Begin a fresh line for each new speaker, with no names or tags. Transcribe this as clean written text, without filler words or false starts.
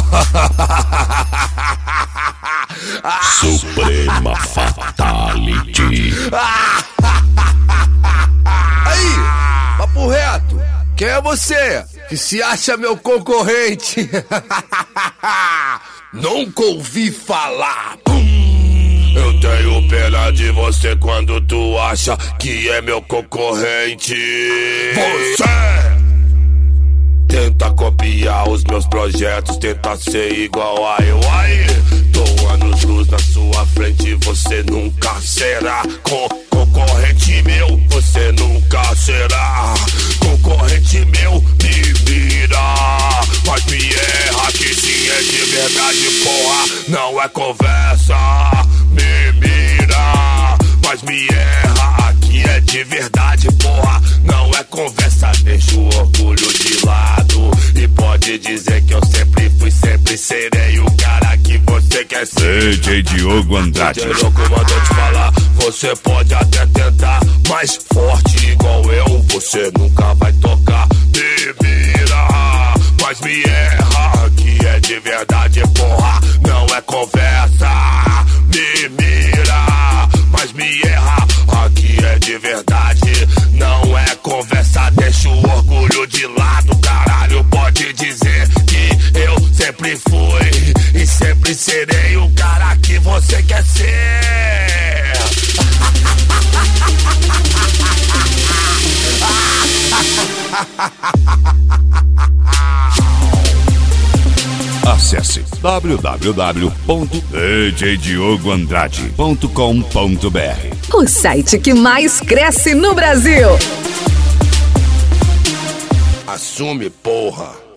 Suprema Fatality.
Aí, papo reto. Quem é você que se acha meu concorrente? Nunca ouvi falar.
Eu tenho pena de você quando tu acha que é meu concorrente. Você tenta copiar os meus projetos, tenta ser igual a eu. Aí, tô anos luz na sua frente, você nunca será concorrente meu. Você nunca será concorrente meu. Me mira, mas me erra, que sim é de verdade, porra, não é conversa. Me mira, mas me erra, aqui é de verdade, porra, não é conversa. Deixa o orgulho de lado e pode dizer que eu sempre fui, sempre serei o cara que você quer ser.
DJ Diogo Andrade.
DJ louco mandou te falar, você pode até tentar, mais forte igual eu, você nunca vai tocar. Me mira, mas me erra, aqui é de verdade, porra, não é conversa. Me mira, mas me erra, aqui é de verdade, não é conversa. Deixa o orgulho de lado, caralho, pode dizer que eu sempre fui e sempre serei o cara que você quer ser.
Acesse www.djdiogoandrade.com.br,
o site que mais cresce no Brasil.
Assume, porra.